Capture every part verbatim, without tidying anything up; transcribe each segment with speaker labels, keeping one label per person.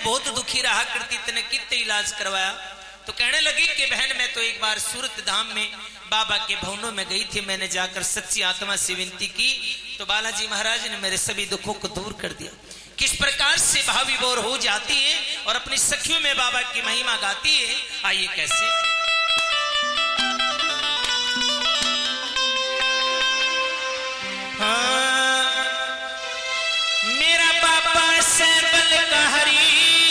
Speaker 1: बहुत दुखी रहा करती, तने कितने इलाज करवाया। तो कहने लगी कि बहन मैं तो एक बार सूरत धाम में बाबा के भवनों में गई थी, मैंने जाकर सच्ची आत्मा से विनती की तो बालाजी महाराज ने मेरे सभी दुखों को दूर कर दिया। किस प्रकार से भाव विभोर हो जाती है और अपनी सखियों में बाबा की महिमा गाती है, आइए कैसे। हाँ, मेरा बाबा सैबल का हरी,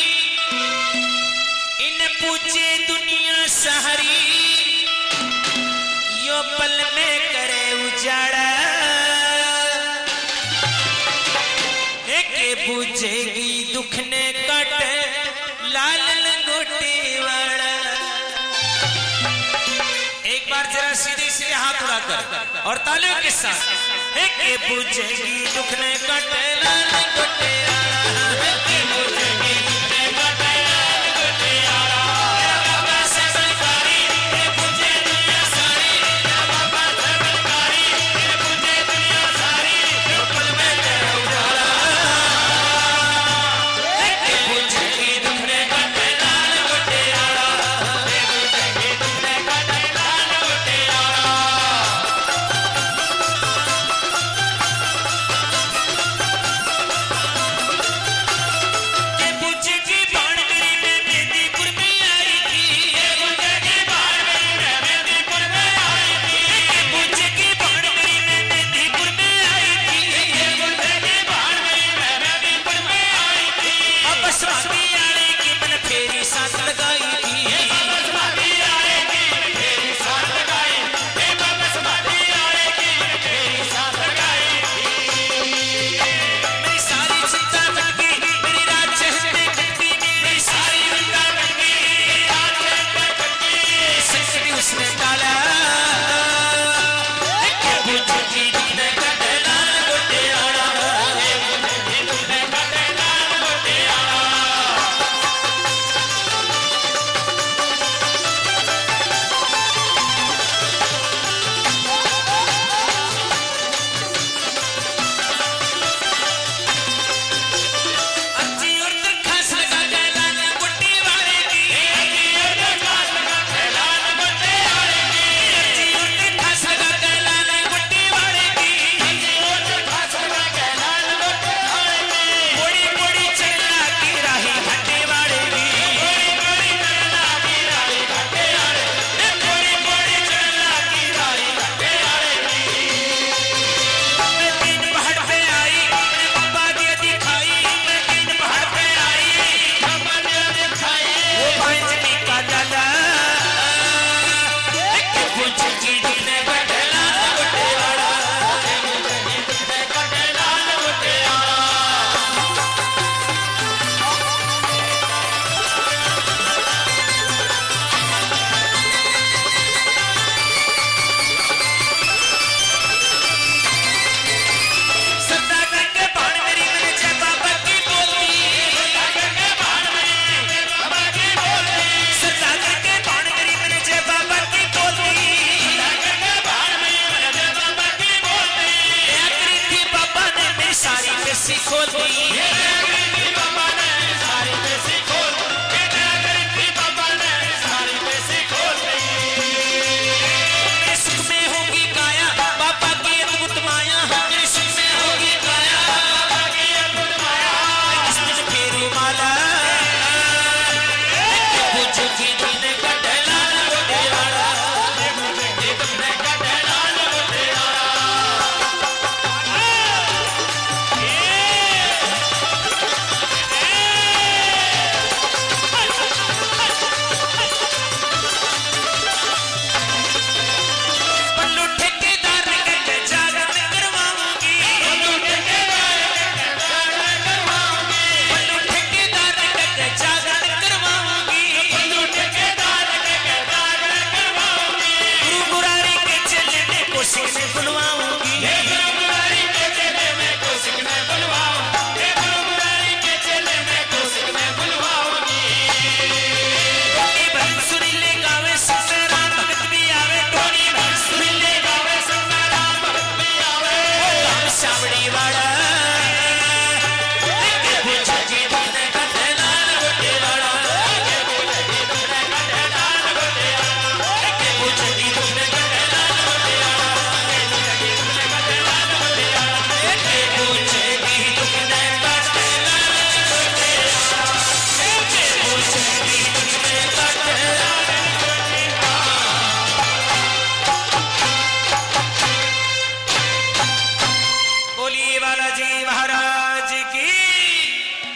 Speaker 1: इन पूछे दुनिया सहरी, यो पल में करे उजाड़ा, एक बुझेगी दुख ने कट लाल लंगोटे वाला। एक बार जरा सीधे सीधे हाथ उड़ाकर और तालियों के साथ, एक बुझेगी दुख ने कट लाल लंगोटे वाला।